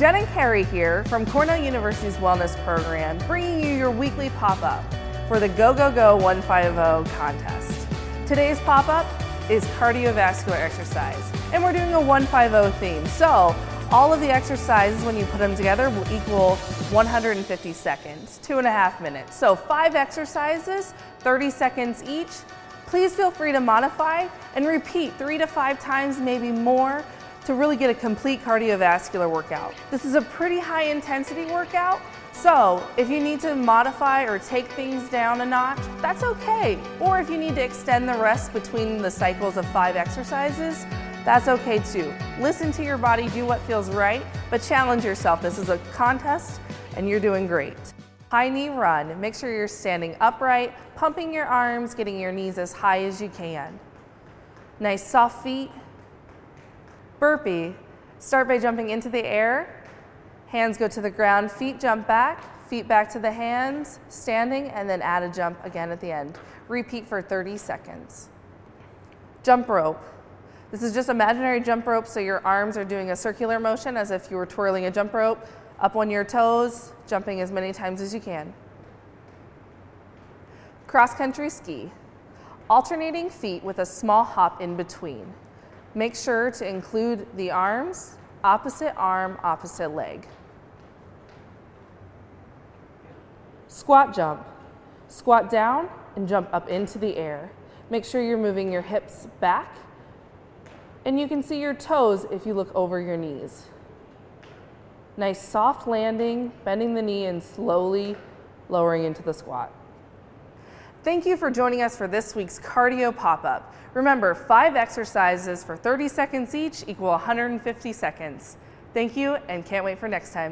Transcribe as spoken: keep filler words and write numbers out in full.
Jen and Carrie here from Cornell University's Wellness Program, bringing you your weekly pop-up for the Go Go Go one fifty contest. Today's pop-up is cardiovascular exercise, and we're doing a one fifty theme. So all of the exercises, when you put them together, will equal one hundred fifty seconds, two and a half minutes. So five exercises, thirty seconds each. Please feel free to modify and repeat three to five times, maybe more, to really get a complete cardiovascular workout. This is a pretty high intensity workout, so if you need to modify or take things down a notch, that's okay. Or if you need to extend the rest between the cycles of five exercises, that's okay too. Listen to your body, do what feels right, but challenge yourself. This is a contest and you're doing great. High knee run. Make sure you're standing upright, pumping your arms, getting your knees as high as you can. Nice soft feet. Burpee. Start by jumping into the air. Hands go to the ground, feet jump back, feet back to the hands, standing, and then add a jump again at the end. Repeat for thirty seconds. Jump rope. This is just imaginary jump rope, so your arms are doing a circular motion as if you were twirling a jump rope, up on your toes, jumping as many times as you can. Cross-country ski. Alternating feet with a small hop in between. Make sure to include the arms, opposite arm, opposite leg. Squat jump. Squat down and jump up into the air. Make sure you're moving your hips back, and you can see your toes if you look over your knees. Nice soft landing, bending the knee and slowly lowering into the squat. Thank you for joining us for this week's cardio pop-up. Remember, five exercises for thirty seconds each equal one hundred fifty seconds. Thank you and can't wait for next time.